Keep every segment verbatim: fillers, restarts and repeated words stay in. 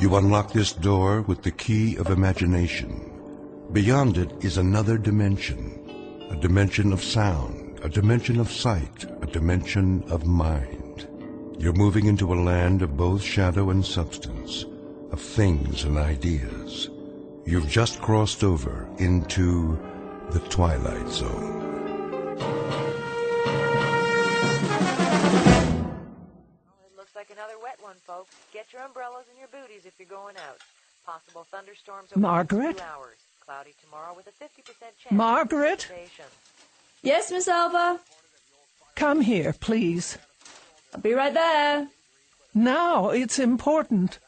You unlock this door with the key of imagination. Beyond it is another dimension, a dimension of sound, a dimension of sight, a dimension of mind. You're moving into a land of both shadow and substance, of things and ideas. You've just crossed over into the Twilight Zone. It looks like another wet one, folks. Get your umbrellas and your booties if you're going out. Possible thunderstorms over Margaret? two hours. Cloudy tomorrow with a fifty percent chance. Margaret? Of precipitation. Yes, Miss Alva? Come here, please. I'll be right there. Now, it's important.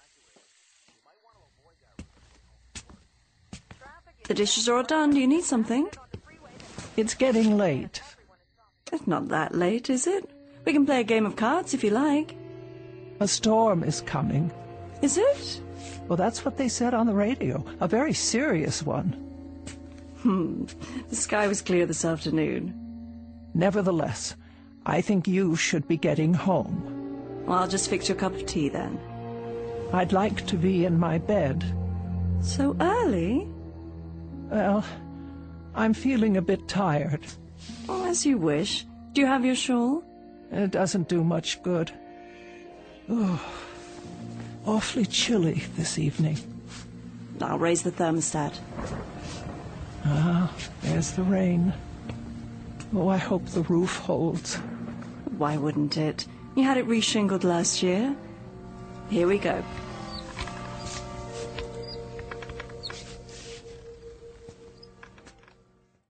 The dishes are all done. Do you need something? It's getting late. It's not that late, is it? We can play a game of cards if you like. A storm is coming. Is it? Well, that's what they said on the radio. A very serious one. Hmm. The sky was clear this afternoon. Nevertheless, I think you should be getting home. Well, I'll just fix you a cup of tea then. I'd like to be in my bed. So early? Well, I'm feeling a bit tired. Oh, as you wish. Do you have your shawl? It doesn't do much good. Oh, awfully chilly this evening. I'll raise the thermostat. Ah, there's the rain. Oh, I hope the roof holds. Why wouldn't it? You had it reshingled last year. Here we go.